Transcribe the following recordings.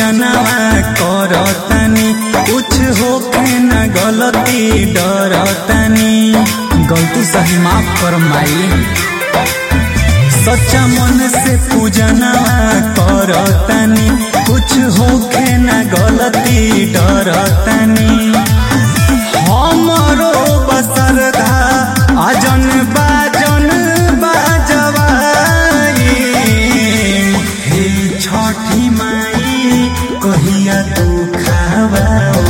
पूजनवा करतनी, कुछ होके न गलती डरतनी। गलती सही माफ कर माई, सच्चा मन से पूजनवा करतनी, कुछ होके न गलती डरतनी। हमरो बसरदा आजन बाजन बाजवाई, हे छठी माई कहिया तू खावा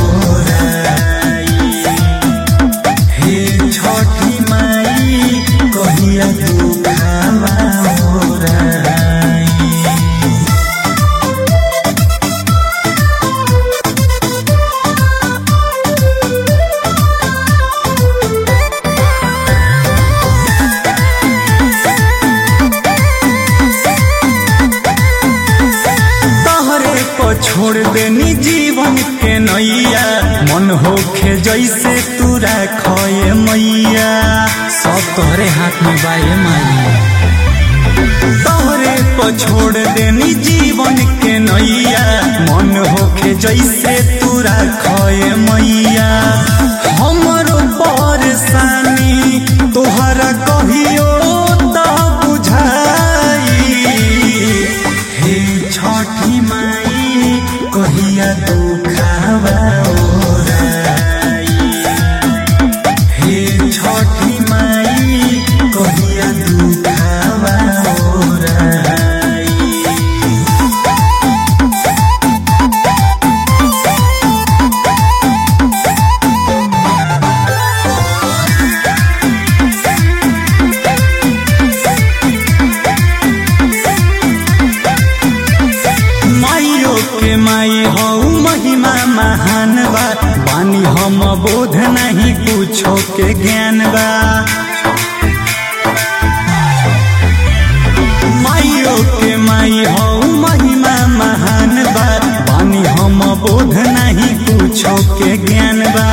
ओराई, हे छठी माई कहिया तू खावा ओराई। छोड़ देनी जीवन के नैया, मन होखे जैसे तू रखे मैया। सब तोहरे हाथ में बाए माई, तोहरे पर छोड़ देनी जीवन के नैया, मन होखे जैसे तू रखे मैया। हमरो परेशानी तोहरा कहियो त बुझाई, हे छठी माई कहिया तू खावा ओराई, हे छठी माई कहिया तू खावा ओराई। माइयो के माई हो महिमा महान बा, बानी हम बोध नहीं कुछो के ज्ञान बा। माइयो के माई हो महिमा महान बा, बानी हम बोध नहीं कुछो के ज्ञान बा।